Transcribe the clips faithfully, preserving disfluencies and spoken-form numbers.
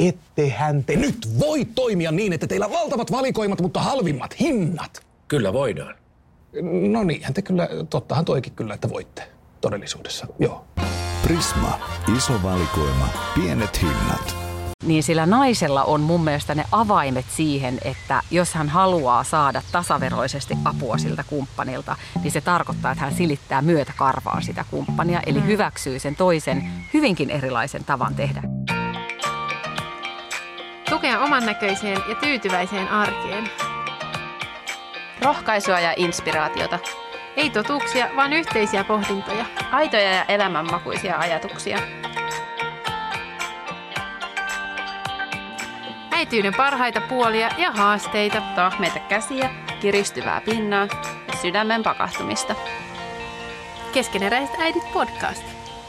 Ettehän te nyt voi toimia niin, että teillä on valtavat valikoimat, mutta halvimmat hinnat. Kyllä voidaan. No niinhän te kyllä, tottahan toikin kyllä, että voitte todellisuudessa, joo. Prisma. Iso valikoima. Pienet hinnat. Niin sillä naisella on mun mielestä ne avaimet siihen, että jos hän haluaa saada tasaveroisesti apua siltä kumppanilta, niin se tarkoittaa, että hän silittää myötäkarvaan sitä kumppania, eli hyväksyy sen toisen hyvinkin erilaisen tavan tehdä. Tukea oman näköiseen ja tyytyväiseen arkeen. Rohkaisua ja inspiraatiota. Ei totuuksia, vaan yhteisiä pohdintoja. Aitoja ja elämänmakuisia ajatuksia. Äityyden parhaita puolia ja haasteita. Tahmeita käsiä, kiristyvää pinnaa ja sydämen pakahtumista. Keskeneräiset äidit podcast.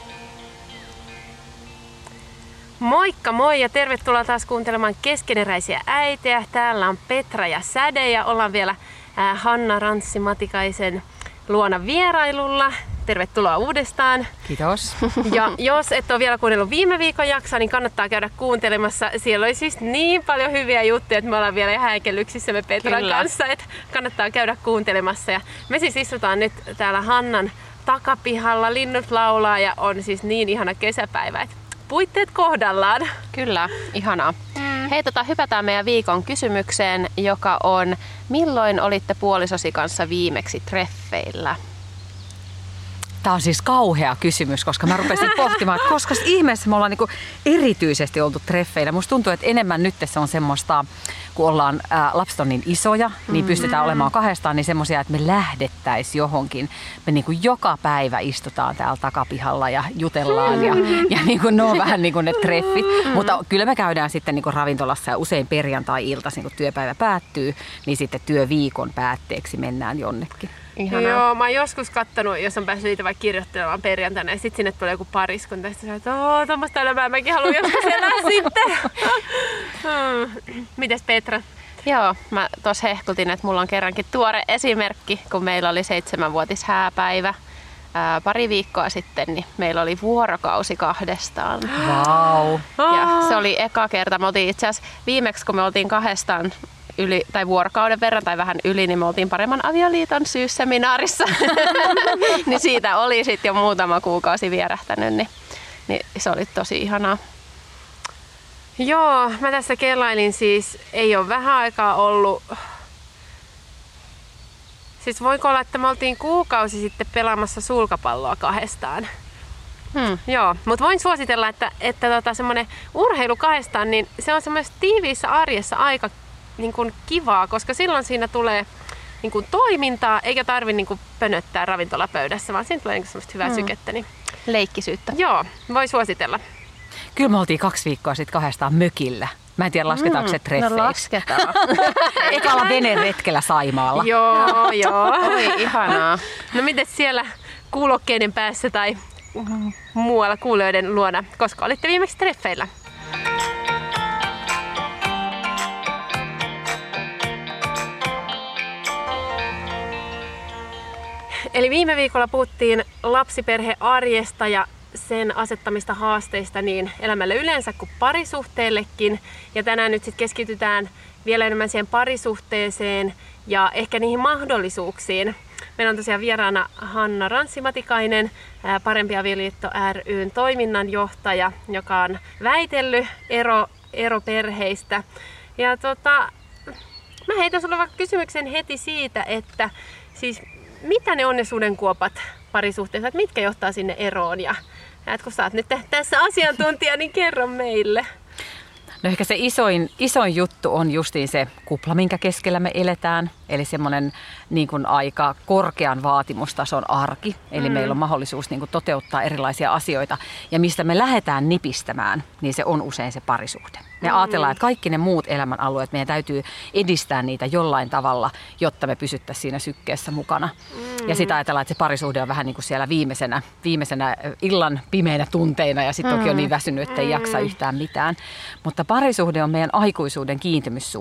Moikka moi ja tervetuloa taas kuuntelemaan Keskeneräisiä äitejä. Täällä on Petra ja Säde ja ollaan vielä äh, Hanna Ranssi-Matikaisen luona vierailulla. Tervetuloa uudestaan. Kiitos. Ja jos et ole vielä kuunnellut viime viikon jaksoa, niin kannattaa käydä kuuntelemassa. Siellä oli siis niin paljon hyviä juttuja, että me ollaan vielä ihan häikellyksissämme Petran Kyllä. kanssa. Että kannattaa käydä kuuntelemassa. Ja me siis istutaan nyt täällä Hannan takapihalla. Linnut laulaa ja on siis niin ihana kesäpäivä, että puitteet kohdallaan. Kyllä, ihanaa. Mm. Hei, tota, hypätään meidän viikon kysymykseen, joka on: milloin olitte puolisosi kanssa viimeksi treffeillä? Tämä on siis kauhea kysymys, koska mä rupesin pohtimaan, että koska ihmeessä me ollaan niinku erityisesti oltu treffeillä. Musta tuntuu, että enemmän nyt se on semmoista, kun ollaan ää, lapset on niin isoja, niin pystytään mm-hmm. olemaan kahdestaan, niin semmoisia, että me lähdettäisiin johonkin. Me niinku joka päivä istutaan täällä takapihalla ja jutellaan ja, ja niinku ne on vähän niin kuin ne treffit. Mm-hmm. Mutta kyllä me käydään sitten niinku ravintolassa ja usein perjantai-iltaisin, kun työpäivä päättyy, niin sitten työviikon päätteeksi mennään jonnekin. Ihanaa. Joo, mä oon joskus kattonut, jos on päässyt niitä vaikka kirjoittelemaan perjantaina ja sit sinne tulee joku pariskunta ja sitten että ooo, tommoista elämää mäkin haluan joskus elää sitten. hmm. Mites Petra? Joo, mä tuossa hehkutin, että mulla on kerrankin tuore esimerkki, kun meillä oli seitsemänvuotis hääpäivä ää, pari viikkoa sitten, niin meillä oli vuorokausi kahdestaan. Vau! Wow. Ja se oli eka kerta. Me oltiin itse asiassa viimeksi, kun me oltiin kahdestaan yli, tai vuorokauden verran tai vähän yli, niin me oltiin paremman avioliiton syysseminaarissa. Niin siitä oli sitten jo muutama kuukausi vierähtänyt, niin, niin se oli tosi ihanaa. Joo, mä tässä kelailin siis, ei ole vähän aikaa ollut. Siis voiko olla, että me oltiin kuukausi sitten pelaamassa sulkapalloa kahdestaan. Hmm. Joo, mutta voin suositella, että, että tota, semmoinen urheilu kahdestaan, niin se on semmoisessa tiiviissä arjessa aika niin kuin kivaa, koska silloin siinä tulee niin kuin toimintaa, eikä tarvitse niin kuin pönöttää ravintolapöydässä, vaan siinä tulee niin kuin semmoista hyvää hmm. sykettä. Niin... leikkisyyttä. Joo, voi suositella. Kyllä me oltiin kaksi viikkoa sitten kahdestaan mökillä. Mä en tiedä, lasketaanko se treffeiksi. No lasketaan. Ekalla veneretkellä Saimaalla. Joo, joo. Oi, ihanaa. No mites siellä kuulokkeiden päässä tai muualla kuulijoiden luona, koska olitte viimeksi treffeillä? Eli viime viikolla puhuttiin lapsiperhearjesta ja sen asettamista haasteista niin elämälle yleensä kuin parisuhteellekin. Ja tänään nyt sitten keskitytään vielä enemmän siihen parisuhteeseen ja ehkä niihin mahdollisuuksiin. Meillä on tosiaan vieraana Hanna Ranssi-Matikainen, Parempi avioliitto ry:n toiminnanjohtaja, joka on väitellyt ero, eroperheistä. Ja tota, mä heitän sulle vaikka kysymyksen heti siitä, että siis mitä ne on ne sudenkuopat parisuhteessa, että mitkä johtaa sinne eroon? Ja et kun sä oot nyt tässä asiantuntija, niin kerro meille. No ehkä se isoin, isoin juttu on justiin se kupla, minkä keskellä me eletään. Eli semmoinen niin kuin aika korkean vaatimustason arki. Eli mm. meillä on mahdollisuus niin kuin toteuttaa erilaisia asioita. Ja mistä me lähdetään nipistämään, niin se on usein se parisuhde. Me mm. ajatellaan, että kaikki ne muut elämänalueet, meidän täytyy edistää niitä jollain tavalla, jotta me pysyttäisiin siinä sykkeessä mukana. Mm. Ja sitä ajatellaan, että se parisuhde on vähän niin kuin siellä viimeisenä, viimeisenä illan pimeinä tunteina. Ja sitten mm. toki on niin väsynyt, että ei jaksa yhtään mitään. Mutta parisuhde on meidän aikuisuuden kiintymyssuhde.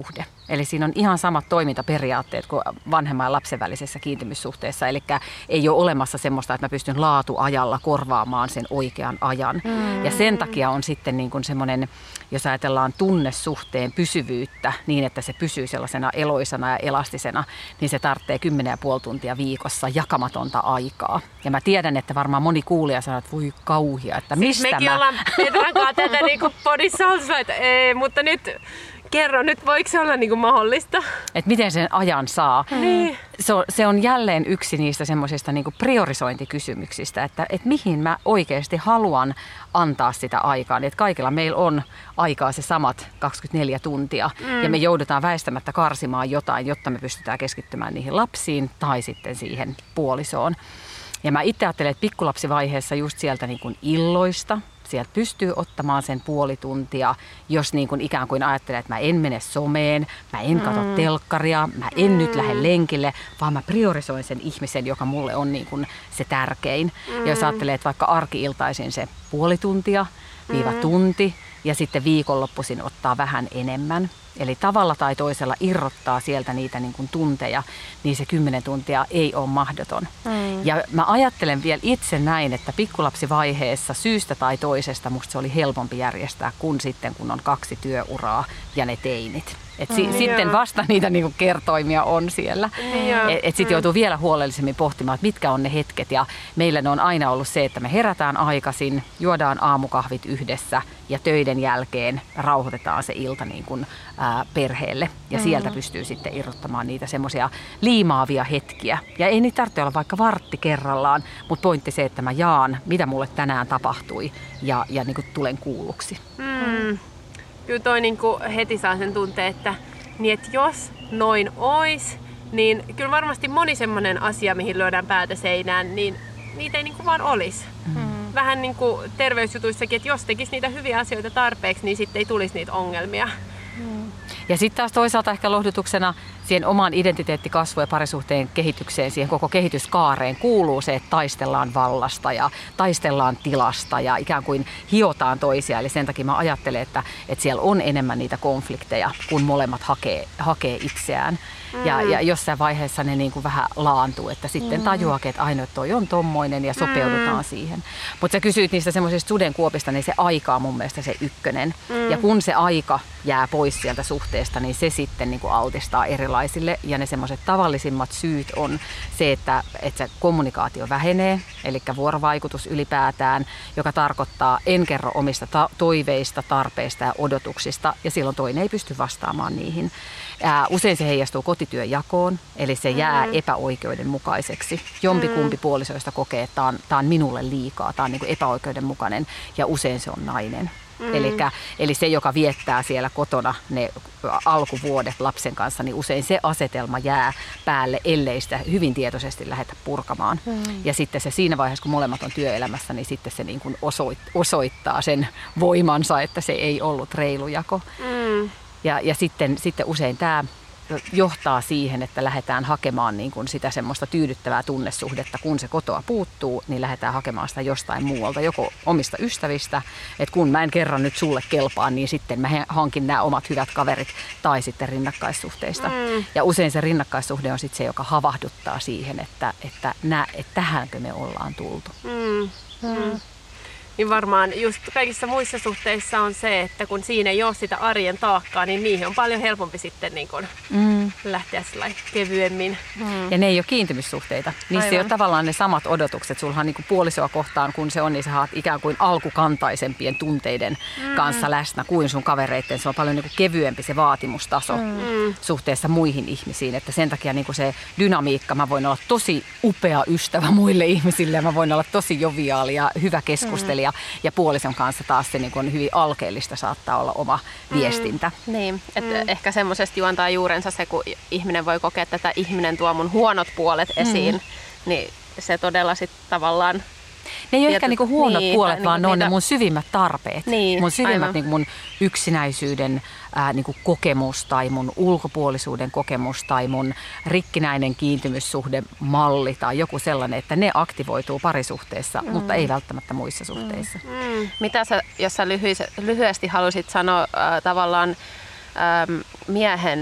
Eli siinä on ihan samat toimintaperiaatteet kuin vanhemman ja lapsen välisessä kiintymyssuhteessa. Eli ei ole olemassa semmoista, että mä pystyn laatuajalla korvaamaan sen oikean ajan. Mm. Ja sen takia on sitten niin kuin semmoinen, jos ajatellaan tunnesuhteen pysyvyyttä niin, että se pysyy sellaisena eloisana ja elastisena, niin se tarvitsee kymmenen ja puoli tuntia viikossa jakamatonta aikaa. Ja mä tiedän, että varmaan moni kuulija sanoo, että voi kauhia, että mistä siis mekin mä... ollaan Petrankaan tätä niin kuin podissa ollaan, että ei, mutta nyt... Kerro nyt, voiko se olla niinku mahdollista? Että miten sen ajan saa. Mm. Se, on, se on jälleen yksi niistä semmoisista niinku priorisointikysymyksistä, että et mihin mä oikeasti haluan antaa sitä aikaa. Että kaikilla meillä on aikaa se samat kaksikymmentäneljä tuntia mm. ja me joudutaan väistämättä karsimaan jotain, jotta me pystytään keskittymään niihin lapsiin tai sitten siihen puolisoon. Ja mä itse ajattelen, että pikkulapsivaiheessa just sieltä niin kuin illoista, sieltä pystyy ottamaan sen puoli tuntia, jos niin kuin ikään kuin ajattelee, että mä en mene someen, mä en katso mm. telkkaria, mä en mm. nyt lähde lenkille, vaan mä priorisoin sen ihmisen, joka mulle on niin kuin se tärkein. Mm. Ja jos ajattelee, että vaikka arki-iltaisin se puoli tuntia, viiva mm. tunti, ja sitten viikonloppuisin ottaa vähän enemmän. Eli tavalla tai toisella irrottaa sieltä niitä niin kuin tunteja, niin se kymmenen tuntia ei ole mahdoton. Mm. Ja mä ajattelen vielä itse näin, että pikkulapsivaiheessa syystä tai toisesta musta se oli helpompi järjestää kuin sitten, kun on kaksi työuraa ja ne teinit. Et si- mm, sitten vasta niitä niinku kertoimia on siellä. Mm. Et, et sitten joutuu vielä huolellisemmin pohtimaan, että mitkä on ne hetket. Ja meillä ne on aina ollut se, että me herätään aikaisin, juodaan aamukahvit yhdessä ja töiden jälkeen rauhoitetaan se ilta niin kuin, ää, perheelle. Ja mm. sieltä pystyy sitten irrottamaan niitä semmoisia liimaavia hetkiä. Ja ei niitä tarvitse olla vaikka vartti kerrallaan, mutta pointti se, että mä jaan, mitä mulle tänään tapahtui ja, ja niin kuin tulen kuulluksi. Mm. Kyllä toi niinku heti saa sen tunteen, että, niin että jos noin ois, niin kyllä varmasti moni semmoinen asia, mihin lyödään päätä seinään, niin niitä ei niinku vaan olisi. Mm. Vähän niin kuin terveysjutuissakin, että jos tekisi niitä hyviä asioita tarpeeksi, niin sitten ei tulisi niitä ongelmia. Mm. Ja sitten taas toisaalta ehkä lohdutuksena siihen omaan identiteettikasvuun ja parisuhteen kehitykseen, siihen koko kehityskaareen kuuluu se, että taistellaan vallasta ja taistellaan tilasta ja ikään kuin hiotaan toisia. Eli sen takia mä ajattelen, että, että siellä on enemmän niitä konflikteja, kun molemmat hakee, hakee itseään. Mm. Ja, ja jossain vaiheessa ne niin kuin vähän laantuu, että sitten mm. tajuakin, että ainoa toi on tommoinen ja sopeudutaan mm. siihen. Mutta sä kysyit niistä semmoisista sudenkuopista, niin se aika on mun mielestä se ykkönen. Mm. Ja kun se aika jää pois sieltä suhteesta, niin se sitten niin kuin altistaa erilaisille. Ja ne semmoiset tavallisimmat syyt on se, että, että se kommunikaatio vähenee, eli vuorovaikutus ylipäätään, joka tarkoittaa en kerro omista ta- toiveista, tarpeista ja odotuksista, ja silloin toinen ei pysty vastaamaan niihin. Ää, usein se heijastuu kotityöjakoon, eli se jää mm. epäoikeudenmukaiseksi. Jompikumpi mm. puolisoista kokee, että tämä on, tää on minulle liikaa, tämä on niinku epäoikeudenmukainen, ja usein se on nainen. Mm. Elikkä, eli se, joka viettää siellä kotona ne alkuvuodet lapsen kanssa, niin usein se asetelma jää päälle, ellei sitä hyvin tietoisesti lähdetä purkamaan. Mm. Ja sitten se siinä vaiheessa, kun molemmat on työelämässä, niin sitten se niin kuin osoit, osoittaa sen voimansa, että se ei ollut reilu jako. Mm. Ja, ja sitten, sitten usein tämä johtaa siihen, että lähdetään hakemaan niin kuin sitä semmoista tyydyttävää tunnesuhdetta. Kun se kotoa puuttuu, niin lähdetään hakemaan sitä jostain muualta, joko omista ystävistä, että kun mä en kerran nyt sulle kelpaa, niin sitten mä hankin nämä omat hyvät kaverit, tai sitten rinnakkaissuhteista. Mm. Ja usein se rinnakkaissuhde on sitten se, joka havahduttaa siihen, että, että, nä, että tähänkö me ollaan tultu. Mm. Mm. Niin varmaan just kaikissa muissa suhteissa on se, että kun siinä ei ole sitä arjen taakkaa, niin niihin on paljon helpompi sitten niin kun mm. lähteä kevyemmin. Mm. Ja ne ei ole kiintymyssuhteita. Niissä Aivan. ei ole tavallaan ne samat odotukset. Sulla on niin kuin puolisoa kohtaan, kun se on, niin sä oot ikään kuin alkukantaisempien tunteiden mm. kanssa läsnä kuin sun kavereitten. Se on paljon niin kuin kevyempi se vaatimustaso mm. suhteessa muihin ihmisiin. Että sen takia niin kuin se dynamiikka, mä voin olla tosi upea ystävä muille ihmisille ja mä voin olla tosi joviaali ja hyvä keskustelija. Mm. Ja puolison kanssa taas se niin kuin hyvin alkeellista saattaa olla oma mm. viestintä. Niin, että mm. ehkä semmoisesta juontaa juurensa se, kun ihminen voi kokea, että tämä ihminen tuo mun huonot puolet esiin, mm. niin se todella sitten tavallaan... Ne ei ole ehkä niinku huonot niin, puolet, niin, vaan ne on niitä... ne mun syvimmät tarpeet. Niin, mun syvimmät niinku mun yksinäisyyden ää, niinku kokemus tai mun ulkopuolisuuden kokemus tai mun rikkinäinen kiintymyssuhdemalli tai joku sellainen, että ne aktivoituu parisuhteessa, mm. mutta ei välttämättä muissa suhteissa. Mm. Mm. Mitä sä, jos sä lyhy- lyhyesti halusit sanoa äh, tavallaan ähm, miehen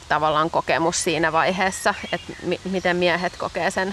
tavallaan kokemus siinä vaiheessa, että mi- miten miehet kokee sen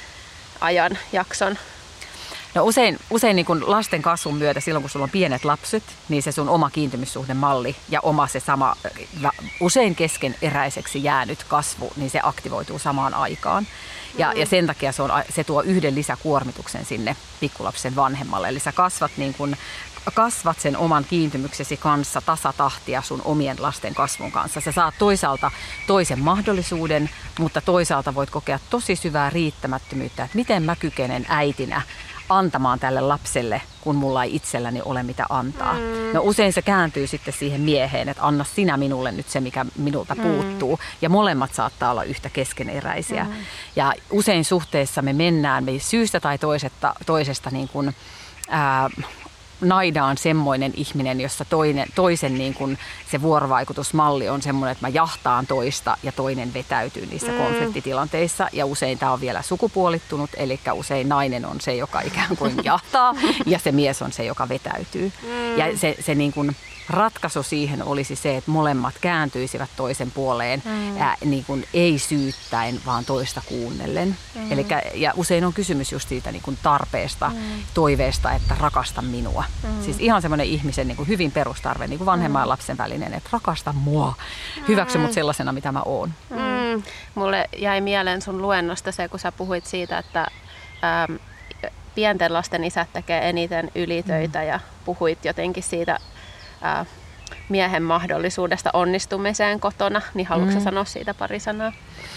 ajan jakson? No usein, usein niin kun lasten kasvun myötä, silloin kun sulla on pienet lapset, niin se sun oma kiintymyssuhdemalli ja oma se sama usein keskeneräiseksi jäänyt kasvu, niin se aktivoituu samaan aikaan. Ja, ja sen takia se, on, se tuo yhden lisäkuormituksen sinne pikkulapsen vanhemmalle. Eli sä kasvat, niin kun, kasvat sen oman kiintymyksesi kanssa tasatahtia sun omien lasten kasvun kanssa. Sä saat toisaalta toisen mahdollisuuden, mutta toisaalta voit kokea tosi syvää riittämättömyyttä, että miten mä kykenen äitinä antamaan tälle lapselle, kun mulla ei itselläni ole mitä antaa. Mm. No usein se kääntyy sitten siihen mieheen, että anna sinä minulle nyt se, mikä minulta mm. puuttuu. Ja molemmat saattaa olla yhtä keskeneräisiä. Mm. Ja usein suhteessa me mennään me syystä tai toisesta, toisesta niin kuin, ää, naidaan semmoinen ihminen, jossa toinen, toisen niin kuin se vuorovaikutusmalli on semmoinen, että mä jahtaan toista ja toinen vetäytyy niissä mm. konfliktitilanteissa. Ja usein tämä on vielä sukupuolittunut, eli usein nainen on se, joka ikään kuin jahtaa ja se mies on se, joka vetäytyy. Mm. Ja se, se niin kuin ratkaisu siihen olisi se, että molemmat kääntyisivät toisen puoleen mm. ää, niin kuin ei syyttäen, vaan toista kuunnellen. Mm. Elikkä, ja usein on kysymys just siitä niin kuin tarpeesta, mm. toiveesta, että rakasta minua. Mm. Siis ihan semmoinen ihmisen niin kuin hyvin perustarve, niin kuin vanhemman ja lapsen välinen, että rakasta mua, hyväksy mut sellaisena, mitä mä oon. Mm. Mulle jäi mieleen sun luennosta se, kun sä puhuit siitä, että ähm, pienten lasten isät tekee eniten ylitöitä mm. ja puhuit jotenkin siitä Ää, miehen mahdollisuudesta onnistumiseen kotona, niin haluatko mm. sanoa siitä pari sanaa?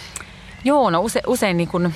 Joo, no use, usein niin kun,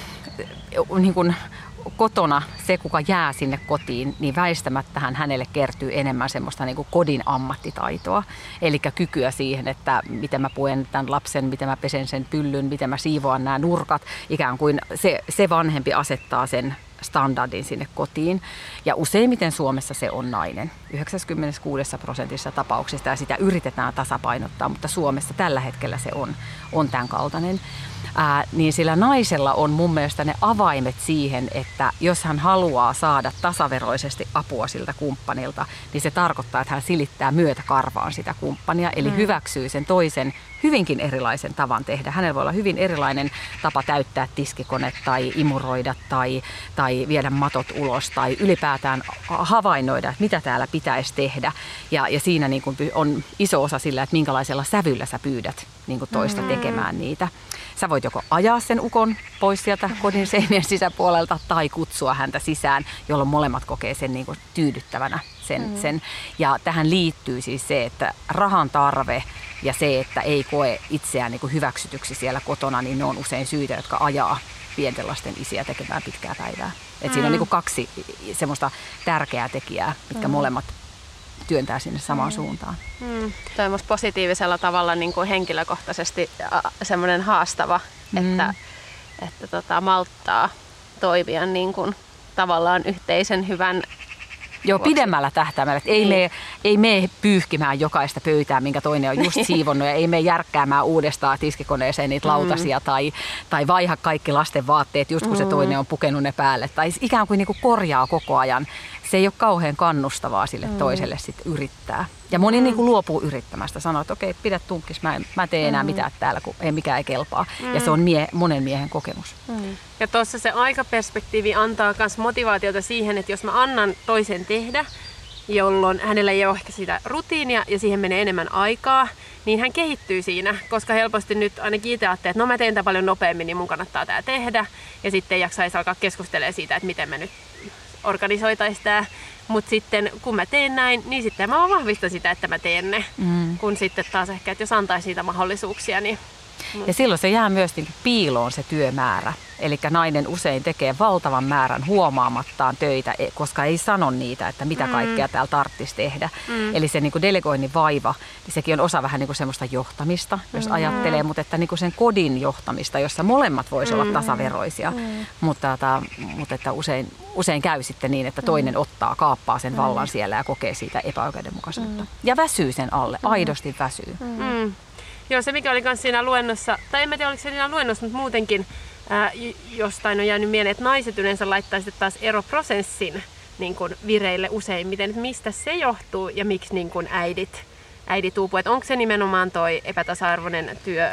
niin kun kotona se, kuka jää sinne kotiin, niin väistämättähän hänelle kertyy enemmän semmoista niin kuin kodin ammattitaitoa. Eli kykyä siihen, että miten mä puen tämän lapsen, miten mä pesen sen pyllyn, miten mä siivoan nämä nurkat. Ikään kuin se, se vanhempi asettaa sen standardin sinne kotiin. Ja useimmiten Suomessa se on nainen. yhdeksänkymmentäkuusi prosentissa tapauksista ja sitä yritetään tasapainottaa, mutta Suomessa tällä hetkellä se on, on tämän kaltainen. Ää, niin sillä naisella on mun mielestä ne avaimet siihen, että jos hän haluaa saada tasaveroisesti apua siltä kumppanilta, niin se tarkoittaa, että hän silittää myötäkarvaan sitä kumppania, eli mm. hyväksyy sen toisen hyvinkin erilaisen tavan tehdä. Hänellä voi olla hyvin erilainen tapa täyttää tiskikone tai imuroida tai, tai viedä matot ulos tai ylipäätään havainnoida, että mitä täällä pitäisi tehdä. Ja, ja siinä niin kuin on iso osa sillä, että minkälaisella sävyllä sä pyydät niin kuin toista tekemään niitä. Sä voit joko ajaa sen ukon pois sieltä kodin seinien sisäpuolelta tai kutsua häntä sisään, jolloin molemmat kokee sen niin kuin tyydyttävänä. Sen, mm. sen. Ja tähän liittyy siis se, että rahan tarve ja se, että ei koe itseään niin kuin hyväksytyksi siellä kotona, niin ne on usein syitä, jotka ajaa pienten lasten isiä tekemään pitkää päivää. Et mm. siinä on niin kuin kaksi semmoista tärkeää tekijää, mitkä mm. molemmat työntää sinne samaan mm. suuntaan. Mm. Tämä on positiivisella tavalla niin kuin henkilökohtaisesti semmoinen haastava, mm. että, että tota, malttaa toimia niin kuin tavallaan yhteisen hyvän Joo, pidemmällä tähtäimellä. Että ei, me, ei mene pyyhkimään jokaista pöytää, minkä toinen on just siivonnut, ja ei mene järkkäämään uudestaan tiskikoneeseen niitä lautasia mm. tai, tai vaiha kaikki lasten vaatteet just kun mm. se toinen on pukenut ne päälle. Tai ikään kuin, niin kuin korjaa koko ajan. Se ei ole kauhean kannustavaa sille mm. toiselle sit yrittää. Ja moni mm. niin kuin luopuu yrittämästä, sanoo, että okei, pidä tunkkis, mä en mä tee enää mm. mitään täällä, kun ei mikään ei kelpaa. Mm. Ja se on mie, monen miehen kokemus. Mm. Ja tuossa se aikaperspektiivi antaa myös motivaatiota siihen, että jos mä annan toisen tehdä, jolloin hänellä ei ole ehkä sitä rutiinia ja siihen menee enemmän aikaa, niin hän kehittyy siinä, koska helposti nyt ainakin itse ajattelee, että no mä teen tämän paljon nopeammin, niin mun kannattaa tää tehdä. Ja sitten ei jaksaisi alkaa keskustelemaan siitä, että miten me nyt organisoitaisiin tämä. Mutta sitten kun mä teen näin, niin sitten mä vahvistan sitä, että mä teen ne. Mm. Kun sitten taas ehkä, että jos antaisi niitä mahdollisuuksia, niin... Ja silloin se jää myös niin piiloon se työmäärä. Eli nainen usein tekee valtavan määrän huomaamattaan töitä, koska ei sano niitä, että mitä kaikkea täällä tarvitsisi tehdä. Mm. Eli se niin kuin delegoinnin vaiva, niin sekin on osa vähän niin kuin semmoista johtamista, jos mm. ajattelee, mutta että niin kuin sen kodin johtamista, jossa molemmat voisi mm. olla tasaveroisia. Mm. Mutta, että, mutta että usein, usein käy sitten niin, että toinen mm. ottaa, kaappaa sen vallan mm. siellä ja kokee siitä epäoikeudenmukaisuutta. Mm. Ja väsyy sen alle, mm. aidosti väsyy. Mm. Mm. Joo, se mikä oli myös siinä luennossa, tai en tiedä oliko se siinä luennossa, mutta muutenkin ää, jostain on jäänyt mieleen, että naiset yleensä laittaisivat taas eroprosessin niin kuin vireille useimmiten, että mistä se johtuu ja miksi niin kuin äidit, äidit uupuu. Että onko se nimenomaan toi epätasa-arvoinen työ,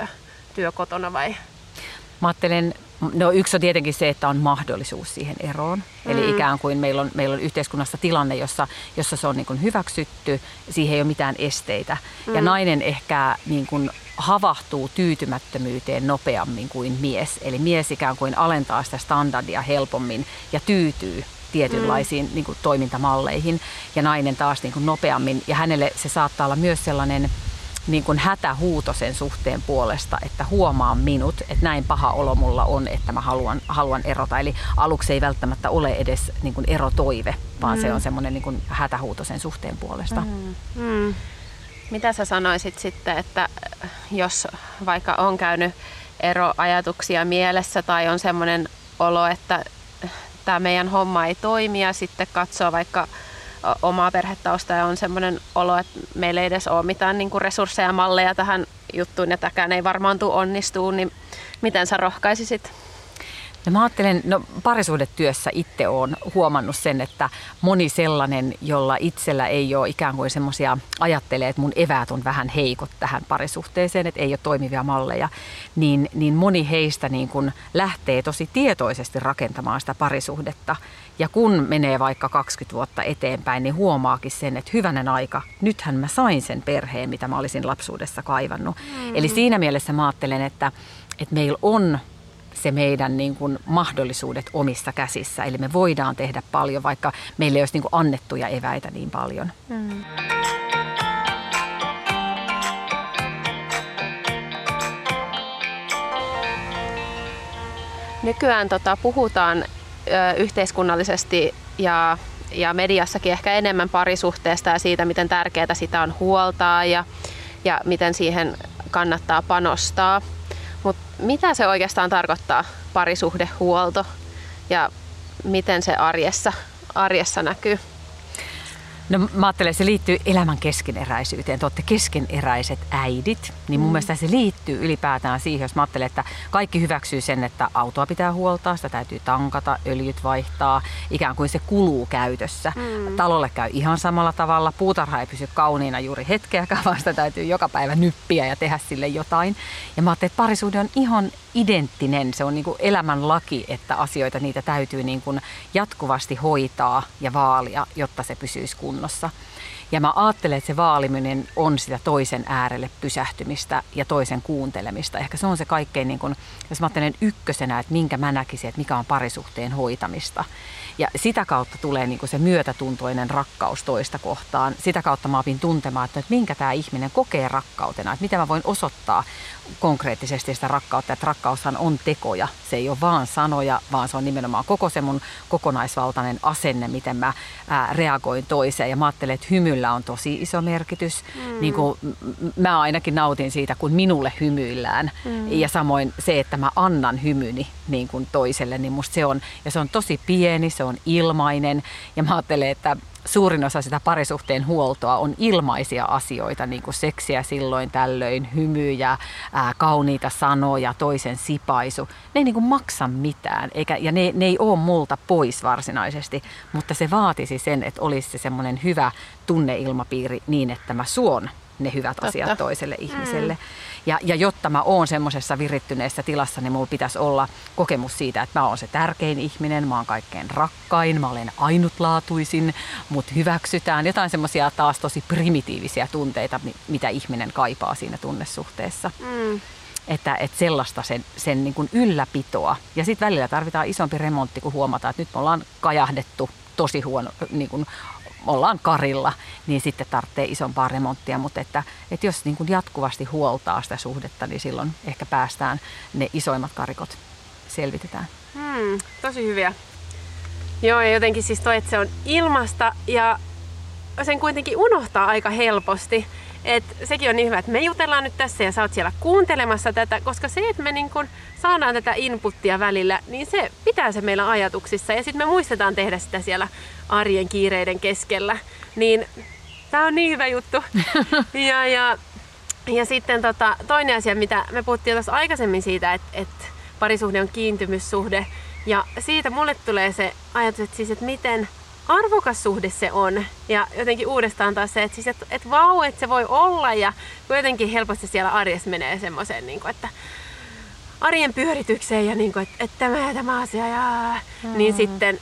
työ kotona vai? Mä ajattelen, no yksi on tietenkin se, että on mahdollisuus siihen eroon. Mm. Eli ikään kuin meillä on, meillä on yhteiskunnassa tilanne, jossa, jossa se on niin kuin hyväksytty, siihen ei ole mitään esteitä. Mm. Ja nainen ehkä niin kuin havahtuu tyytymättömyyteen nopeammin kuin mies. Eli mies ikään kuin alentaa sitä standardia helpommin ja tyytyy tietynlaisiin mm. niin kuin toimintamalleihin. Ja nainen taas niin kuin nopeammin. Ja hänelle se saattaa olla myös sellainen niin kuin hätähuuto sen suhteen puolesta, että huomaa minut, että näin paha olo mulla on, että mä haluan, haluan erota. Eli aluksi ei välttämättä ole edes niin kuin erotoive, vaan mm. se on semmoinen niin kuin hätähuuto sen suhteen puolesta. Mm. Mm. Mitä sä sanoisit sitten, että jos vaikka on käynyt eroajatuksia mielessä tai on semmoinen olo, että tämä meidän homma ei toimi ja sitten katsoo vaikka omaa perhetausta ja on semmoinen olo, että meillä ei edes ole mitään niin kuin resursseja ja malleja tähän juttuun ja tämäkään ei varmaan tule onnistuu, niin miten sä rohkaisisit? No mä ajattelen, no parisuhdetyössä itse olen huomannut sen, että moni sellainen, jolla itsellä ei ole ikään kuin semmoisia, ajattelee, että mun eväät on vähän heikot tähän parisuhteeseen, että ei ole toimivia malleja, niin, niin moni heistä niin kuin lähtee tosi tietoisesti rakentamaan sitä parisuhdetta. Ja kun menee vaikka kaksikymmentä vuotta eteenpäin, niin huomaakin sen, että hyvänen aika, nythän mä sain sen perheen, mitä mä olisin lapsuudessa kaivannut. Mm. Eli siinä mielessä mä ajattelen, että, että meillä on se meidän niin kuin mahdollisuudet omissa käsissä. Eli me voidaan tehdä paljon, vaikka meille ei olisi niin kuin annettuja eväitä niin paljon. Mm. Nykyään tota, puhutaan ö, yhteiskunnallisesti ja, ja mediassakin ehkä enemmän parisuhteesta ja siitä, miten tärkeää sitä on huoltaa ja, ja miten siihen kannattaa panostaa. Mutta mitä se oikeastaan tarkoittaa, parisuhdehuolto, ja miten se arjessa, arjessa näkyy? No mä ajattelen, että se liittyy elämän keskeneräisyyteen. Te olette keskeneräiset äidit, niin mun mm. mielestä se liittyy ylipäätään siihen, jos mä ajattelen, että kaikki hyväksyy sen, että autoa pitää huoltaa, sitä täytyy tankata, öljyt vaihtaa, ikään kuin se kuluu käytössä. Mm. Talolle käy ihan samalla tavalla, puutarha ei pysy kauniina juuri hetkeäkään, vaan sitä täytyy joka päivä nyppiä ja tehdä sille jotain. Ja mä ajattelen, että parisuhde on ihan identtinen, se on niin kuin elämän laki, että asioita niitä täytyy niin kuin jatkuvasti hoitaa ja vaalia, jotta se pysyisi kunnossa. Ja mä ajattelen, että se vaaliminen on sitä toisen äärelle pysähtymistä ja toisen kuuntelemista. Ehkä se on se kaikkein, niin kuin, jos mä ajattelen ykkösenä, että minkä mä näkisin, että mikä on parisuhteen hoitamista. Ja sitä kautta tulee niin kuin se myötätuntoinen rakkaus toista kohtaan. Sitä kautta mä opin tuntemaan, että minkä tämä ihminen kokee rakkautena. Että miten mä voin osoittaa konkreettisesti sitä rakkautta. Että rakkaushan on tekoja. Se ei ole vaan sanoja, vaan se on nimenomaan koko se mun kokonaisvaltainen asenne, miten mä ää, reagoin toiseen. Ja mä ajattelen, että hymyllä on tosi iso merkitys. Mm. Niin kuin mä ainakin nautin siitä, kun minulle hymyillään. Mm. Ja samoin se, että mä annan hymyni niin kuin toiselle, niin musta se on, ja se on tosi pieni, se on ilmainen. Ja mä ajattelen, että suurin osa sitä parisuhteen huoltoa on ilmaisia asioita, niin kuin seksiä silloin tällöin, hymyjä, ää, kauniita sanoja, toisen sipaisu. Ne ei niin kuin maksa mitään, eikä, ja ne, ne ei ole multa pois varsinaisesti, mutta se vaatisi sen, että olisi se semmoinen hyvä tunneilmapiiri niin, että mä suon ne hyvät Totta. asiat toiselle ihmiselle. Mm. Ja, ja jotta mä oon semmoisessa virittyneessä tilassa, niin mulla pitäisi olla kokemus siitä, että mä oon se tärkein ihminen, mä oon kaikkein rakkain, mä olen ainutlaatuisin, mut hyväksytään. Jotain semmoisia taas tosi primitiivisiä tunteita, mitä ihminen kaipaa siinä tunnesuhteessa. Mm. Että, että sellaista sen, sen niin kuin ylläpitoa. Ja sitten välillä tarvitaan isompi remontti, kun huomataan, että nyt me ollaan kajahdettu tosi huono, niin kuin ollaan karilla, niin sitten tarvitsee isompaa remonttia, mutta että, että jos niin kuin jatkuvasti huoltaa sitä suhdetta, niin silloin ehkä päästään ne isoimmat karikot selvitetään. Hmm, tosi hyviä. Joo, ja jotenkin siis toi, että se on ilmasta ja sen kuitenkin unohtaa aika helposti. Et sekin on niin hyvä, että me jutellaan nyt tässä ja sä oot siellä kuuntelemassa tätä, koska se, että me niin kun saadaan tätä inputtia välillä, niin se pitää se meillä ajatuksissa ja sitten me muistetaan tehdä sitä siellä arjen kiireiden keskellä. Niin tää on niin hyvä juttu. ja, ja, ja sitten tota, toinen asia, mitä me puhuttiin tuossa aikaisemmin siitä, että, että parisuhde on kiintymyssuhde ja siitä mulle tulee se ajatus, että, siis, että miten arvokas suhde se on. Ja jotenkin uudestaan taas se, että, siis, että, että vau, että se voi olla. Ja jotenkin helposti siellä arjessa menee semmoiseen, niin kuin, että arjen pyöritykseen ja niin kuin, että, että tämä ja tämä asia. Ja, mm. Niin sitten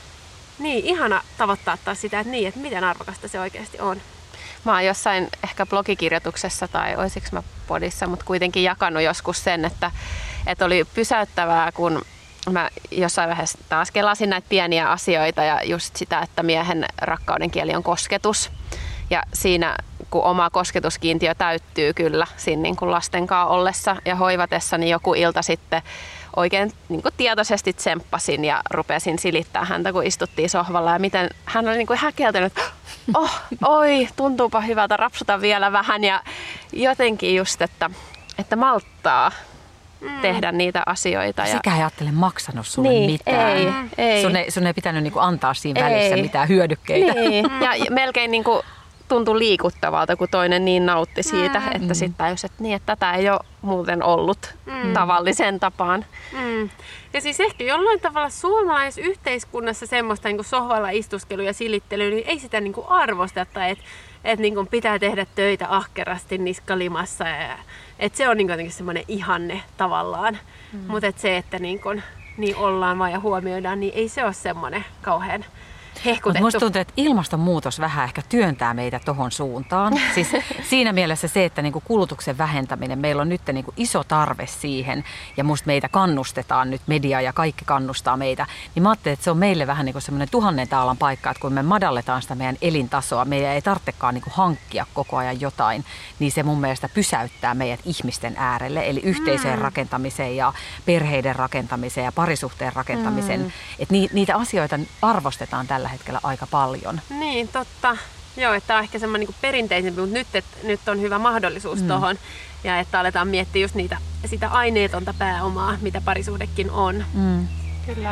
niin, ihana tavoittaa taas sitä, että, niin, että miten arvokasta se oikeasti on. Mä oon jossain ehkä blogikirjoituksessa tai olisiko mä podissa, mutta kuitenkin jakanut joskus sen, että, että oli pysäyttävää, kun mä jossain vaiheessa taas kelasin näitä pieniä asioita ja just sitä, että miehen rakkauden kieli on kosketus. Ja siinä, kun oma kosketuskiintiö täyttyy kyllä siinä niin kuin lasten kanssa ollessa ja hoivatessa, niin joku ilta sitten oikein niin kuin tietoisesti tsemppasin ja rupesin silittää häntä, kun istuttiin sohvalla. Ja miten hän oli niin kuin häkeltynyt, oh, oi, tuntuupa hyvältä, rapsuta vielä vähän. Ja jotenkin just, että, että malttaa mm. tehdä niitä asioita. Ja sekä ei ajattele maksanut sulle niin, mitään. Ei, ei. Sun, ei, sun ei pitänyt niinku antaa siinä ei. välissä mitään hyödykkeitä. Niin. Ja melkein niinku tuntui liikuttavalta, kun toinen niin nautti siitä, mm. että sitten tajus, että, niin, että tätä ei ole muuten ollut mm. tavallisen tapaan. Mm. Ja siis ehkä jollain tavalla suomalaisessa yhteiskunnassa semmoista niin kuin sohvalla istuskelu ja silittely, niin ei sitä niin kuin arvosteta, että, että niin kuin pitää tehdä töitä ahkerasti niskalimassa. Ja, että se on niin kuin jotenkin semmoinen ihanne tavallaan. Mm. Mutta että se, että niin, kuin, niin ollaan vaan ja huomioidaan, niin ei se ole semmoinen kauhean hehkutettu. Musta tuntuu, että ilmastonmuutos vähän ehkä työntää meitä tohon suuntaan. Siis siinä mielessä se, että niinku kulutuksen vähentäminen, meillä on nyt niinku iso tarve siihen ja musta meitä kannustetaan nyt, media ja kaikki kannustaa meitä. Niin mä ajattelin, että se on meille vähän niinku semmoinen tuhannen taalan paikka, että kun me madalletaan sitä meidän elintasoa, meidän ei tarvitsekaan niinku hankkia koko ajan jotain, niin se mun mielestä pysäyttää meidät ihmisten äärelle. Eli yhteiseen mm. rakentamiseen ja perheiden rakentamiseen ja parisuhteen rakentamiseen. Mm. Että ni, niitä asioita arvostetaan tällä hetkellä aika paljon. Niin, totta. Joo, että tämä on ehkä semmoinen niin perinteisempi, mutta nyt, että nyt on hyvä mahdollisuus mm. tuohon. Ja että aletaan miettiä just niitä, sitä aineetonta pääomaa, mitä parisuhdekin on. Mm. Kyllä.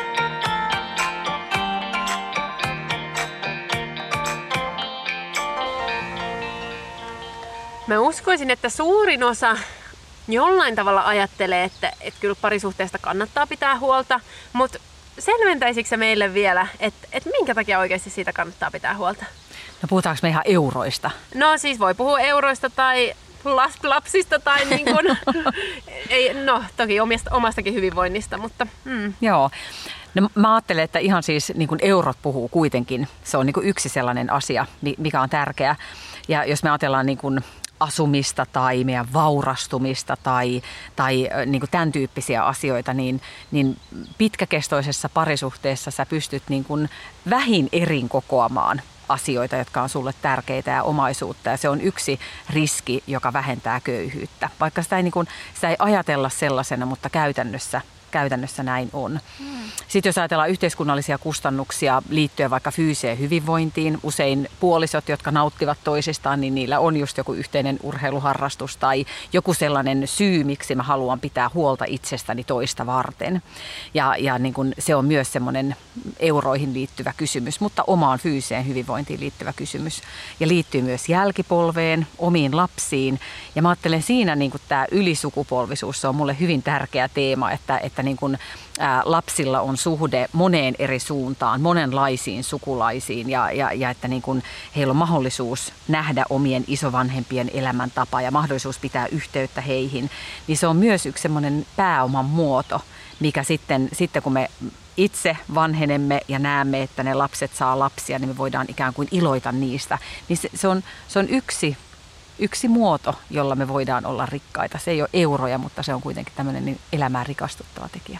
Mä uskoisin, että suurin osa jollain tavalla ajattelee, että, että kyllä parisuhteesta kannattaa pitää huolta, mutta selventäisikö se meille vielä, että, että minkä takia oikeasti siitä kannattaa pitää huolta? No puhutaanko me ihan euroista? No siis voi puhua euroista tai lapsista tai niin kuin, ei, no toki omista, omastakin hyvinvoinnista, mutta... Mm. Joo. No mä ajattelen, että ihan siis niin kuin eurot puhuu kuitenkin. Se on niin kuin yksi sellainen asia, mikä on tärkeä. Ja jos me ajatellaan niin kuin asumista tai meidän vaurastumista tai, tai niin kuin tämän tyyppisiä asioita, niin, niin pitkäkestoisessa parisuhteessa sä pystyt niin kuin vähin erin kokoamaan asioita, jotka on sulle tärkeitä ja omaisuutta. Ja se on yksi riski, joka vähentää köyhyyttä. Vaikka sitä ei, niin kuin, sitä ei ajatella sellaisena, mutta käytännössä Käytännössä näin on. Hmm. Sitten jos ajatellaan yhteiskunnallisia kustannuksia liittyen vaikka fyysiseen hyvinvointiin, usein puolisot, jotka nauttivat toisistaan, niin niillä on just joku yhteinen urheiluharrastus tai joku sellainen syy, miksi mä haluan pitää huolta itsestäni toista varten. Ja, ja niin kun se on myös semmoinen euroihin liittyvä kysymys, mutta omaan fyysiseen hyvinvointiin liittyvä kysymys. Ja liittyy myös jälkipolveen, omiin lapsiin. Ja mä ajattelen siinä niin kun tämä ylisukupolvisuus, se on mulle hyvin tärkeä teema, että, että niin kun, ää, lapsilla on suhde moneen eri suuntaan, monenlaisiin sukulaisiin ja, ja, ja että niin kun heillä on mahdollisuus nähdä omien isovanhempien elämäntapa ja mahdollisuus pitää yhteyttä heihin, niin se on myös yksi semmoinen pääoman muoto, mikä sitten, sitten kun me itse vanhenemme ja näemme, että ne lapset saa lapsia, niin me voidaan ikään kuin iloita niistä, niin se, se, on, se on yksi Yksi muoto, jolla me voidaan olla rikkaita. Se ei ole euroja, mutta se on kuitenkin tämmöinen niin elämää rikastuttava tekijä.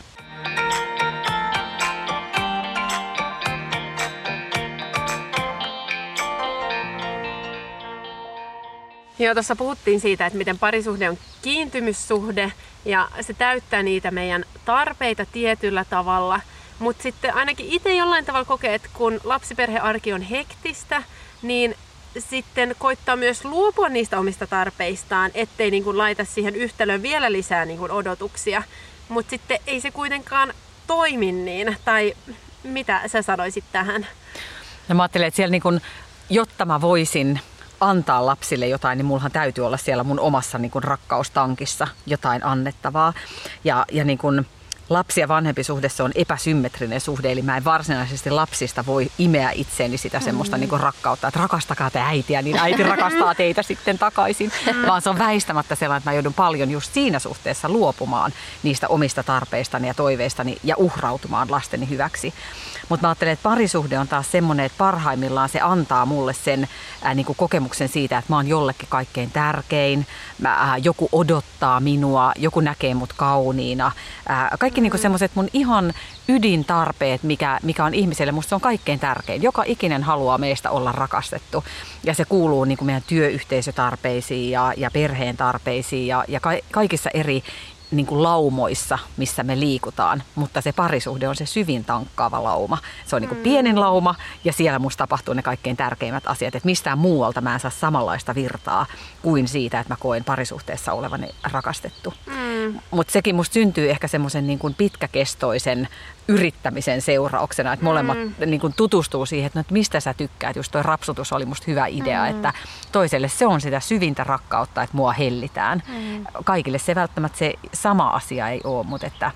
Joo, tuossa puhuttiin siitä, että miten parisuhde on kiintymyssuhde ja se täyttää niitä meidän tarpeita tietyllä tavalla. Mutta sitten ainakin itse jollain tavalla kokee, että kun lapsiperhearki on hektistä, niin sitten koittaa myös luopua niistä omista tarpeistaan, ettei niin kuin laita siihen yhtälöön vielä lisää niin kuin odotuksia. Mutta sitten ei se kuitenkaan toimi niin. Tai mitä sä sanoisit tähän? No mä ajattelen, että siellä niin kuin, jotta mä voisin antaa lapsille jotain, niin mullahan täytyy olla siellä mun omassa niin kuin rakkaustankissa jotain annettavaa. Ja, ja niin kuin lapsi- ja vanhempi suhde, se on epäsymmetrinen suhde, eli mä en varsinaisesti lapsista voi imeä itseeni sitä semmoista mm. niin kuin rakkautta, että rakastakaa te äitiä, niin äiti rakastaa teitä sitten takaisin, mm. vaan se on väistämättä sellainen, että mä joudun paljon just siinä suhteessa luopumaan niistä omista tarpeistani ja toiveistani ja uhrautumaan lasteni hyväksi. Mutta mä ajattelen, että parisuhde on taas semmoinen, että parhaimmillaan se antaa mulle sen ää, niin kuin kokemuksen siitä, että mä oon jollekin kaikkein tärkein, mä, ää, joku odottaa minua, joku näkee mut kauniina. Ää, kaikki mm. niin kuin semmoiset mun ihan ydintarpeet, mikä, mikä on ihmiselle, musta se on kaikkein tärkein. Joka ikinen haluaa meistä olla rakastettu ja se kuuluu niin kuin meidän työyhteisötarpeisiin ja, ja perheen tarpeisiin ja, ja ka- kaikissa eri niin kuin laumoissa, missä me liikutaan, mutta se parisuhde on se syvin tankkaava lauma. Se on niin kuin mm. pienin lauma ja siellä musta tapahtuu ne kaikkein tärkeimmät asiat, että mistään muualta mä en saa samanlaista virtaa kuin siitä, että mä koen parisuhteessa olevani rakastettu. Mm. Mutta sekin musta syntyy ehkä semmoisen niin kuin pitkäkestoisen yrittämisen seurauksena, että molemmat mm. niin kuin tutustuu siihen, että, no, että mistä sä tykkäät. Just toi rapsutus oli musta hyvä idea, mm. että toiselle se on sitä syvintä rakkautta, että mua hellitään. Mm. Kaikille se välttämättä se sama asia ei ole, mutta että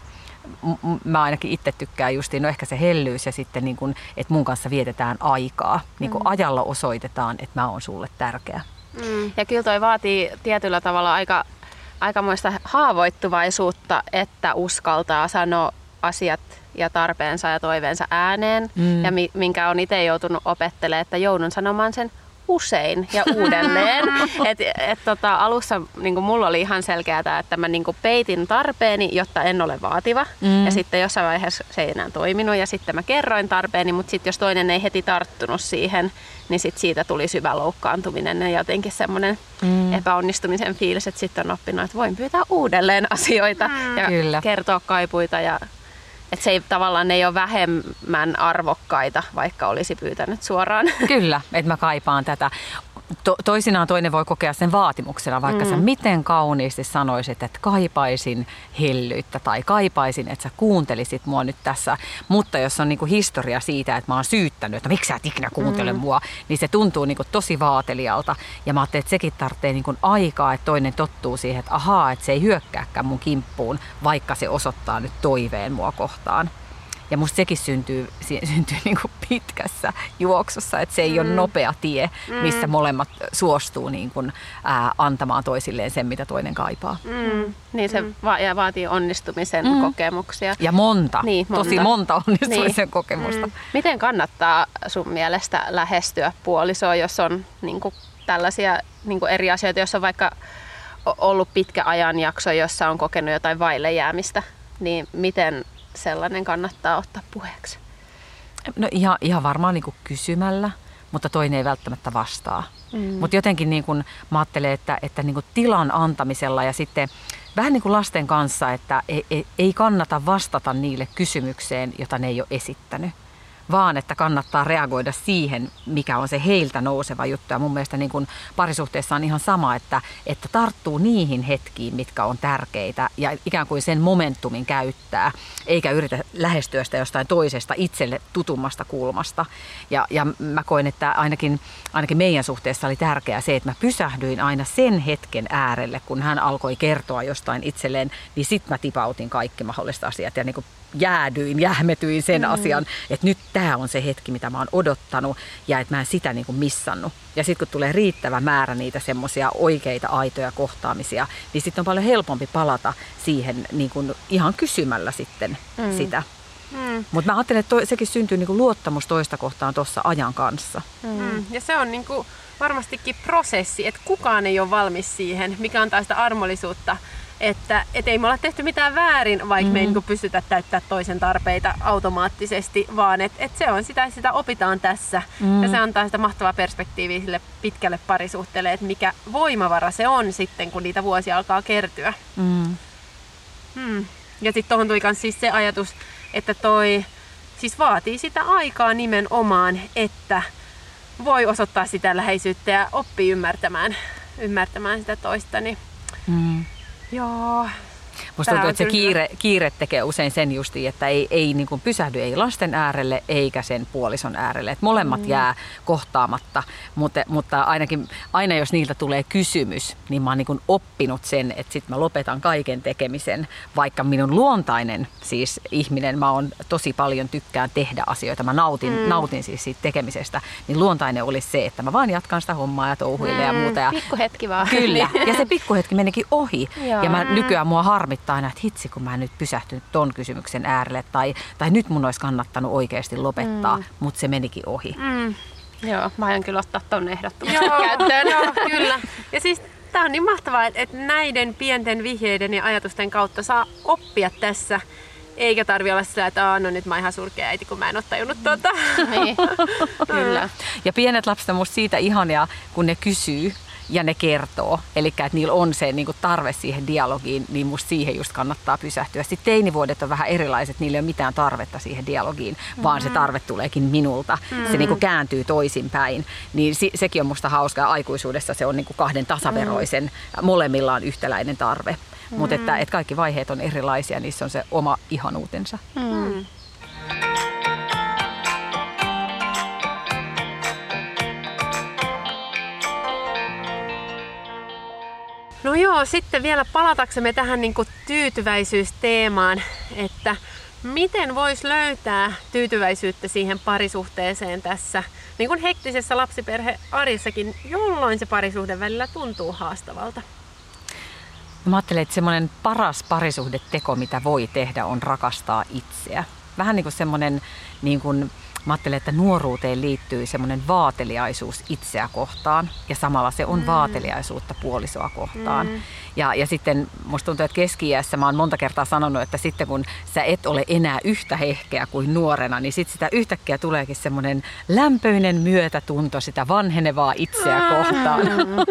m- mä ainakin itse tykkään justiin, no ehkä se hellyys ja sitten niin kuin, että mun kanssa vietetään aikaa. Niin kuin mm. ajalla osoitetaan, että mä oon sulle tärkeä. Mm. Ja kyllä toi vaatii tietyllä tavalla aika, aikamoista haavoittuvaisuutta, että uskaltaa sanoa asiat ja tarpeensa ja toiveensa ääneen, mm. ja minkä on itse joutunut opettelemaan, että joudun sanomaan sen usein ja uudelleen. et, et, tota, alussa niin mulla oli ihan selkeää, että mä niin peitin tarpeeni, jotta en ole vaativa. Mm. Ja sitten jossain vaiheessa se ei enää toiminut ja sitten mä kerroin tarpeeni, mutta sitten jos toinen ei heti tarttunut siihen, niin sit siitä tuli syvä loukkaantuminen ja jotenkin semmoinen mm. epäonnistumisen fiilis, että sitten on oppinut, että voin pyytää uudelleen asioita mm. ja Kyllä. kertoa kaipuita ja että se ei tavallaan ei ole vähemmän arvokkaita, vaikka olisi pyytänyt suoraan. Kyllä, että mä kaipaan tätä. To- toisinaan toinen voi kokea sen vaatimuksena, vaikka mm. sä miten kauniisti sanoisit, että kaipaisin hellyyttä tai kaipaisin, että sä kuuntelisit mua nyt tässä. Mutta jos on niinku historia siitä, että mä oon syyttänyt, että miksi sä et ikinä kuuntele mm. mua, niin se tuntuu niinku tosi vaatelijalta. Ja mä ajattelin, että sekin tarvitsee niinku aikaa, että toinen tottuu siihen, että ahaa, että se ei hyökkääkään mun kimppuun, vaikka se osoittaa nyt toiveen mua kohtaan. Ja musta sekin syntyy, syntyy niin kuin pitkässä juoksussa, että se ei mm. ole nopea tie, missä mm. molemmat suostuu niin kuin, ää, antamaan toisilleen sen, mitä toinen kaipaa. Mm. Niin se va- ja vaatii onnistumisen mm. kokemuksia. Ja monta, niin, monta. tosi monta onnistumisen niin. kokemusta. Mm. Miten kannattaa sun mielestä lähestyä puolisoa, jos on niin kuin tällaisia niin kuin eri asioita, jos on vaikka ollut pitkä ajanjakso, jossa on kokenut jotain vaille jäämistä, niin miten sellainen kannattaa ottaa puheeksi? No ihan, ihan varmaan niin kuin kysymällä, mutta toinen ei välttämättä vastaa. Mm. Mutta jotenkin niin kuin, mä ajattelen, että, että niin kuin tilan antamisella ja sitten vähän niin kuin lasten kanssa, että ei, ei, ei kannata vastata niille kysymykseen, jota ne ei ole esittänyt, vaan että kannattaa reagoida siihen, mikä on se heiltä nouseva juttu. Ja mun mielestä niin kuin parisuhteessa on ihan sama, että, että tarttuu niihin hetkiin, mitkä on tärkeitä ja ikään kuin sen momentumin käyttää, eikä yritä lähestyä sitä jostain toisesta itselle tutummasta kulmasta. Ja, ja mä koen, että ainakin, ainakin meidän suhteessa oli tärkeää se, että mä pysähdyin aina sen hetken äärelle, kun hän alkoi kertoa jostain itselleen, niin sit mä tipautin kaikki mahdolliset asiat ja niin kuin jäädyin, jähmetyin sen mm. asian, että nyt tämä on se hetki, mitä mä oon odottanut ja että mä en sitä niin kuin missannut. Ja sitten kun tulee riittävä määrä niitä semmoisia oikeita, aitoja kohtaamisia, niin sitten on paljon helpompi palata siihen niin kuin ihan kysymällä sitten mm. sitä. Mm. Mutta mä ajattelen, että toi, sekin syntyy niin kuin luottamus toista kohtaan tuossa ajan kanssa. Mm. Ja se on niin kuin varmastikin prosessi, että kukaan ei ole valmis siihen, mikä antaa sitä armollisuutta. Että et ei me olla tehty mitään väärin, vaikka mm. me ei niin pystytä täyttämään toisen tarpeita automaattisesti, vaan että et se on sitä, sitä opitaan tässä. Mm. Ja se antaa sitä mahtavaa perspektiiviä sille pitkälle parisuhteelle, että mikä voimavara se on sitten, kun niitä vuosia alkaa kertyä. Mm. Hmm. Ja sitten tuohon tuli myös siis se ajatus, että toi siis vaatii sitä aikaa nimenomaan, että voi osoittaa sitä läheisyyttä ja oppii ymmärtämään, ymmärtämään sitä toista. Niin mm. Joo. Musta tuntuu, että se kiire, kiire tekee usein sen justiin, että ei, ei niin kuin pysähdy ei lasten äärelle eikä sen puolison äärelle. Et molemmat mm. jää kohtaamatta, mutta, mutta ainakin aina jos niiltä tulee kysymys, niin mä oon niin kuin oppinut sen, että sit mä lopetan kaiken tekemisen, vaikka minun luontainen siis ihminen, mä oon tosi paljon tykkään tehdä asioita, mä nautin, mm. nautin siis siitä tekemisestä, niin luontainen olisi se, että mä vaan jatkan sitä hommaa ja touhuille mm. ja muuta. Ja pikkuhetki vaan. Kyllä, ja se pikkuhetki menikin ohi. Joo. Ja mä nykyään mua harmittaa aina, että hitsi kun mä en nyt pysähtynyt ton kysymyksen äärelle, tai, tai nyt mun olisi kannattanut oikeasti lopettaa, mm. mutta se menikin ohi. Mm. Joo, mä aion kyllä ottaa ton ehdottomasti käyttöön. Joo, kyllä. Ja siis tää on niin mahtavaa, että näiden pienten vihjeiden ja ajatusten kautta saa oppia tässä. Eikä tarvi olla sillä, että no nyt mä oon ihan surkea äiti, kun mä en ole tajunnut tuota. Niin, kyllä. Ja pienet lapset on musta siitä ihania, kun ne kysyy ja ne kertoo. Eli että niillä on se niin kuin tarve siihen dialogiin, niin musta siihen just kannattaa pysähtyä. Sitten teinivuodet on vähän erilaiset, niillä ei ole mitään tarvetta siihen dialogiin, mm-hmm. vaan se tarve tuleekin minulta. Mm-hmm. Se niin kuin kääntyy toisinpäin. Niin se, sekin on musta hauskaa. Aikuisuudessa se on niin kuin kahden tasaveroisen, mm-hmm. molemmilla on yhtäläinen tarve. Mm. Mutta että, että kaikki vaiheet on erilaisia, niissä on se oma ihanuutensa. Mm. No joo, sitten vielä palataksemme tähän niin kuin tyytyväisyysteemaan, että miten voisi löytää tyytyväisyyttä siihen parisuhteeseen tässä niin kuin hektisessä lapsiperhearjessakin, jolloin se parisuhde välillä tuntuu haastavalta? Mä ajattelen, että semmoinen paras parisuhdeteko, mitä voi tehdä, on rakastaa itseä. Vähän niin kuin semmoinen, niin kuin, mä ajattelen, että nuoruuteen liittyy semmoinen vaateliaisuus itseä kohtaan ja samalla se on mm. vaateliaisuutta puolisoa kohtaan. Mm. Ja, ja sitten musta tuntuu, että keski-iässä mä oon monta kertaa sanonut, että sitten kun sä et ole enää yhtä hehkeä kuin nuorena, niin sitten sitä yhtäkkiä tuleekin semmoinen lämpöinen myötätunto sitä vanhenevaa itseä kohtaan.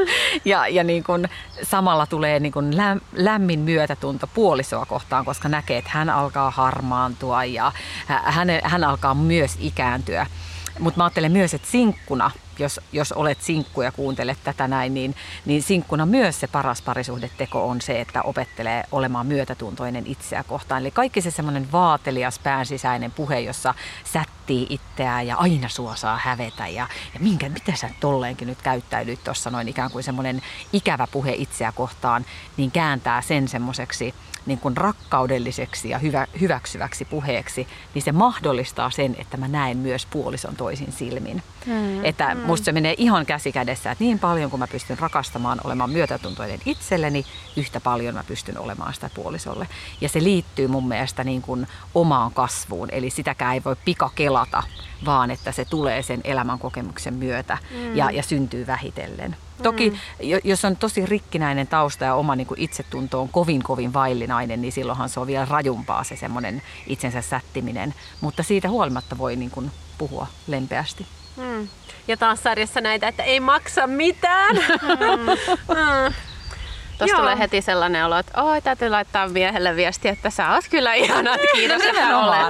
ja ja niin kun samalla tulee niin kun läm, lämmin myötätunto puolisoa kohtaan, koska näkee, että hän alkaa harmaantua ja hän, hän alkaa myös ikääntyä. Mutta mä ajattelen myös, että sinkkuna, jos, jos olet sinkku ja kuuntelet tätä näin, niin, niin sinkkuna myös se paras parisuhdeteko on se, että opettelee olemaan myötätuntoinen itseä kohtaan. Eli kaikki se semmoinen vaatelias päänsisäinen puhe, jossa sättii itseään ja aina sua saa hävetä ja, ja minkä, mitä sä tolleenkin nyt käyttäydyt tuossa noin ikään kuin semmoinen ikävä puhe itseä kohtaan, niin kääntää sen semmoiseksi niin kuin rakkaudelliseksi ja hyvä, hyväksyväksi puheeksi, niin se mahdollistaa sen, että mä näen myös puolison toisin silmin. Mm, että mm. musta se menee ihan käsi kädessä, että niin paljon kun mä pystyn rakastamaan, olemaan myötätuntoinen itselleni, yhtä paljon mä pystyn olemaan sitä puolisolle. Ja se liittyy mun mielestä niin kuin omaan kasvuun, eli sitäkään ei voi pikakelata, vaan että se tulee sen elämän kokemuksen myötä mm. ja, ja syntyy vähitellen. Toki, mm. jos on tosi rikkinäinen tausta ja oma niin kuin itsetunto on kovin, kovin vaillinainen, niin silloinhan se on vielä rajumpaa se semmoinen itsensä sättiminen. Mutta siitä huolimatta voi niin kuin puhua lempeästi. Mm. Ja taas sarjassa näitä, että ei maksa mitään. Mm. mm. Tuossa tulee heti sellainen olo, että oi, täytyy laittaa miehelle viestiä, että sä oot kyllä ihana, että kiitos, että olet.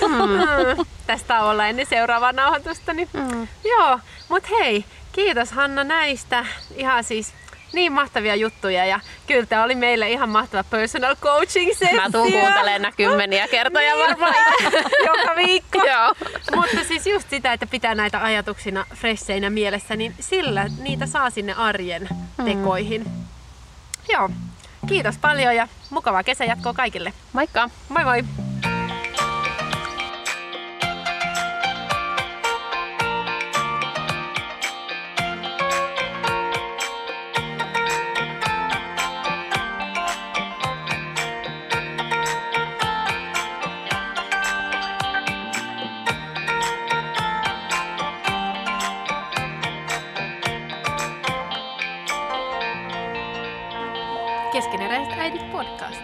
Mm. Tästä ollaan ennen seuraavaa nauhoitusta. Niin. Mm. Joo, mutta hei, kiitos Hanna näistä. Ihan siis niin mahtavia juttuja ja kyllä tämä oli meille ihan mahtava personal coaching sessio. Mä tuun kuuntelemaan nää kymmeniä kertoja niin, varmaan. Joka viikko. Joo. Mutta siis just sitä, että pitää näitä ajatuksina fresheinä mielessä, niin sillä niitä saa sinne arjen tekoihin. Mm. Joo, kiitos paljon ja mukavaa kesänjatkoa kaikille. Moikka! Moi moi! Keskeneräiset äidit podcast.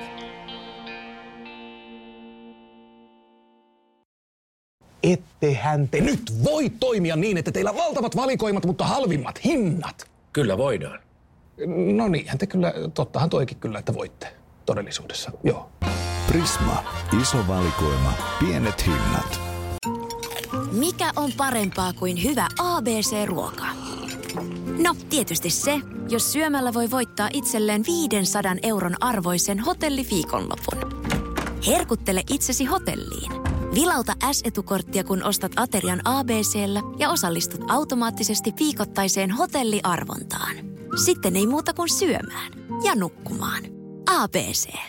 Ettehän te nyt voi toimia niin, että teillä valtavat valikoimat, mutta halvimmat hinnat. Kyllä voidaan. No niinhän te kyllä, tottahan toikin kyllä, että voitte todellisuudessa, joo. Prisma, iso valikoima, pienet hinnat. Mikä on parempaa kuin hyvä A B C-ruoka? No, tietysti se, jos syömällä voi voittaa itselleen viisisataa euron arvoisen hotelliviikonlopun. Herkuttele itsesi hotelliin. Vilauta S-etukorttia, kun ostat aterian A B C:llä ja osallistut automaattisesti viikoittaiseen hotelliarvontaan. Sitten ei muuta kuin syömään ja nukkumaan. A B C.